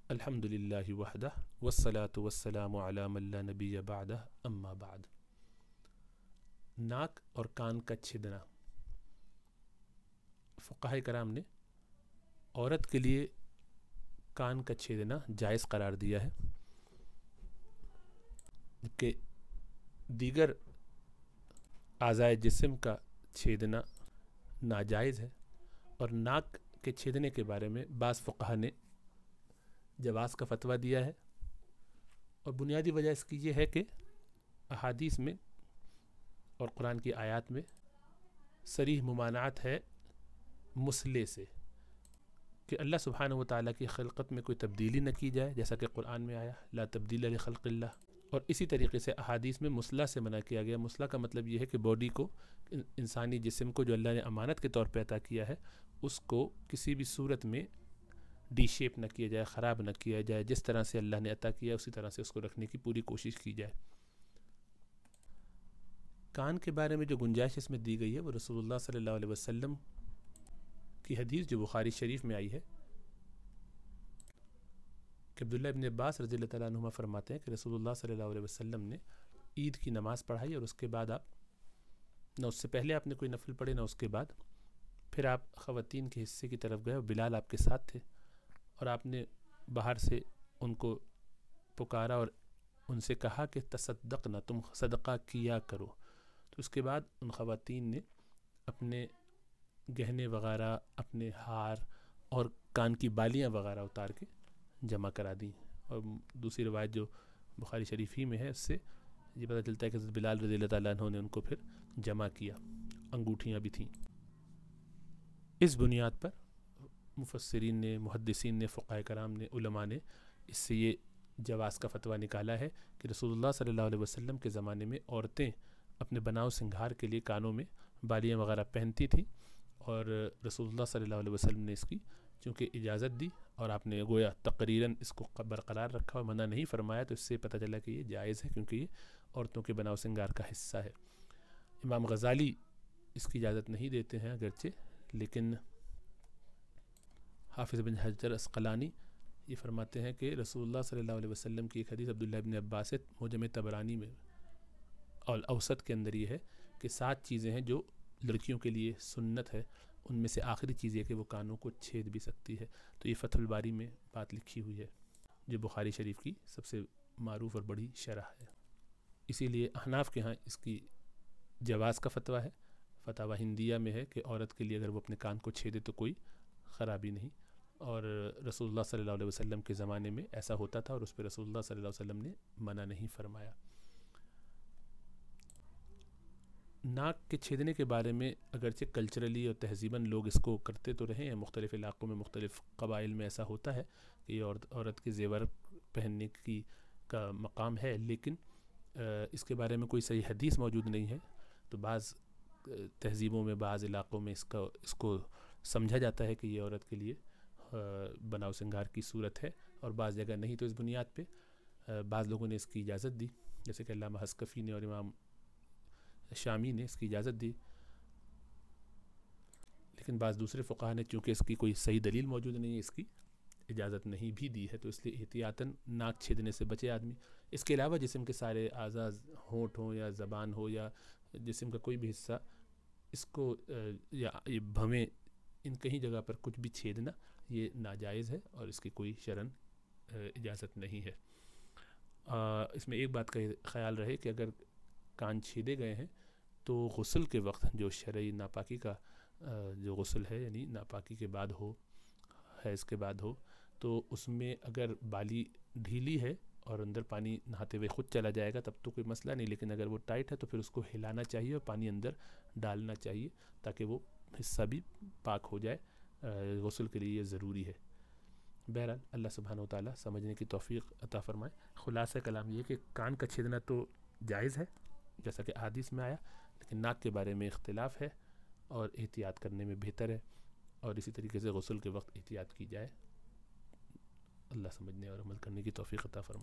الحمد للہ وحدہ والصلاة والسلام علی من لا نبی بعدہ اما بعد۔ ناک اور کان کا چھیدنا، فقہائے کرام نے عورت کے لیے کان کا چھیدنا جائز قرار دیا ہے، جبکہ دیگر اعضائے جسم کا چھیدنا ناجائز ہے۔ اور ناک کے چھیدنے کے بارے میں بعض فقہا نے جواز کا فتویٰ دیا ہے، اور بنیادی وجہ اس کی یہ ہے کہ احادیث میں اور قرآن کی آیات میں صریح ممانعت ہے مسئلے سے، کہ اللہ سبحانہ و تعالیٰ کی خلقت میں کوئی تبدیلی نہ کی جائے، جیسا کہ قرآن میں آیا لا تبدیل لخلق اللہ۔ اور اسی طریقے سے احادیث میں مسئلہ سے منع کیا گیا۔ مسئلہ کا مطلب یہ ہے کہ باڈی کو، انسانی جسم کو جو اللہ نے امانت کے طور پہ عطا کیا ہے، اس کو کسی بھی صورت میں ڈی شیپ نہ کیا جائے، خراب نہ کیا جائے، جس طرح سے اللہ نے عطا کیا اسی طرح سے اس کو رکھنے کی پوری کوشش کی جائے۔ کان کے بارے میں جو گنجائش اس میں دی گئی ہے وہ رسول اللہ صلی اللہ علیہ وسلم کی حدیث جو بخاری شریف میں آئی ہے، کہ عبداللہ ابن عباس رضی اللہ تعالیٰ عنہما فرماتے ہیں کہ رسول اللہ صلی اللہ علیہ وسلم نے عید کی نماز پڑھائی، اور اس کے بعد آپ نہ اس سے پہلے آپ نے کوئی نفل پڑھے نہ اس کے بعد، پھر آپ خواتین کے حصے کی طرف گئے اور بلال آپ کے ساتھ تھے، اور آپ نے باہر سے ان کو پکارا اور ان سے کہا کہ تصدق نہ، تم صدقہ کیا کرو۔ تو اس کے بعد ان خواتین نے اپنے گہنے وغیرہ، اپنے ہار اور کان کی بالیاں وغیرہ اتار کے جمع کرا دیں۔ اور دوسری روایت جو بخاری شریف ہی میں ہے، اس سے یہ پتہ چلتا ہے کہ حضرت بلال رضی اللہ تعالیٰ عنہ نے ان کو پھر جمع کیا، انگوٹھیاں بھی تھیں۔ اس بنیاد پر مفسرین نے، محدثین نے، فقہاء کرام نے، علماء نے اس سے یہ جواز کا فتویٰ نکالا ہے کہ رسول اللہ صلی اللہ علیہ وسلم کے زمانے میں عورتیں اپنے بناؤ سنگھار کے لیے کانوں میں بالیاں وغیرہ پہنتی تھیں، اور رسول اللہ صلی اللہ علیہ وسلم نے اس کی چونکہ اجازت دی، اور آپ نے گویا تقریراً اس کو برقرار رکھا اور منع نہیں فرمایا، تو اس سے پتہ چلا کہ یہ جائز ہے، کیونکہ یہ عورتوں کے بناؤ سنگھار کا حصہ ہے۔ امام غزالی اس کی اجازت نہیں دیتے ہیں اگرچہ، لیکن حافظ بن حجر عسقلانی یہ فرماتے ہیں کہ رسول اللہ صلی اللہ علیہ وسلم کی ایک حدیث عبداللہ ابن عباس سے معجم طبرانی میں اور اوسط کے اندر یہ ہے کہ 7 چیزیں ہیں جو لڑکیوں کے لیے سنت ہے، ان میں سے آخری چیز یہ کہ وہ کانوں کو چھید بھی سکتی ہے۔ تو یہ فتح الباری میں بات لکھی ہوئی ہے، جو بخاری شریف کی سب سے معروف اور بڑی شرح ہے۔ اسی لیے احناف کے ہاں اس کی جواز کا فتویٰ ہے، فتاوی ہندیہ میں ہے کہ عورت کے لیے اگر وہ اپنے کان کو چھیدے تو کوئی خرابی نہیں، اور رسول اللہ صلی اللہ علیہ وسلم کے زمانے میں ایسا ہوتا تھا، اور اس پہ رسول اللہ صلی اللہ علیہ وسلم نے منع نہیں فرمایا۔ ناک کے چھیدنے کے بارے میں اگرچہ کلچرلی اور تہذیباً لوگ اس کو کرتے تو رہے ہیں، مختلف علاقوں میں، مختلف قبائل میں ایسا ہوتا ہے کہ یہ عورت کے زیور پہننے کی کا مقام ہے، لیکن اس کے بارے میں کوئی صحیح حدیث موجود نہیں ہے۔ تو بعض تہذیبوں میں، بعض علاقوں میں اس کو سمجھا جاتا ہے کہ یہ عورت کے لیے بناؤ سنگھار کی صورت ہے، اور بعض جگہ نہیں۔ تو اس بنیاد پہ بعض لوگوں نے اس کی اجازت دی، جیسے کہ علامہ حسکفی نے اور امام شامی نے اس کی اجازت دی، لیکن بعض دوسرے فقہا نے چونکہ اس کی کوئی صحیح دلیل موجود نہیں ہے، اس کی اجازت نہیں بھی دی ہے، تو اس لیے احتیاطاً ناک چھیدنے سے بچے آدمی۔ اس کے علاوہ جسم کے سارے اعضاء، ہونٹ ہوں یا زبان ہو یا جسم کا کوئی بھی حصہ، اس کو یا بھویں، ان کہیں جگہ پر کچھ بھی چھیدنا یہ ناجائز ہے، اور اس کی کوئی شرعاً اجازت نہیں ہے۔ اس میں ایک بات کا خیال رہے کہ اگر کان چھیدے گئے ہیں تو غسل کے وقت جو شرعی ناپاکی کا جو غسل ہے، یعنی ناپاکی کے بعد ہو، حیض کے بعد ہو، تو اس میں اگر بالی ڈھیلی ہے اور اندر پانی نہاتے ہوئے خود چلا جائے گا تب تو کوئی مسئلہ نہیں، لیکن اگر وہ ٹائٹ ہے تو پھر اس کو ہلانا چاہیے اور پانی اندر ڈالنا چاہیے، تاکہ وہ حصہ بھی پاک ہو جائے۔ غسل کے لیے یہ ضروری ہے۔ بہرحال اللہ سبحانہ و تعالیٰ سمجھنے کی توفیق عطا فرمائے۔ خلاصہ کلام یہ کہ کان کا چھیدنا تو جائز ہے جیسا کہ احادیث میں آیا، لیکن ناک کے بارے میں اختلاف ہے، اور احتیاط کرنے میں بہتر ہے، اور اسی طریقے سے غسل کے وقت احتیاط کی جائے۔ اللہ سمجھنے اور عمل کرنے کی توفیق عطا فرمائے۔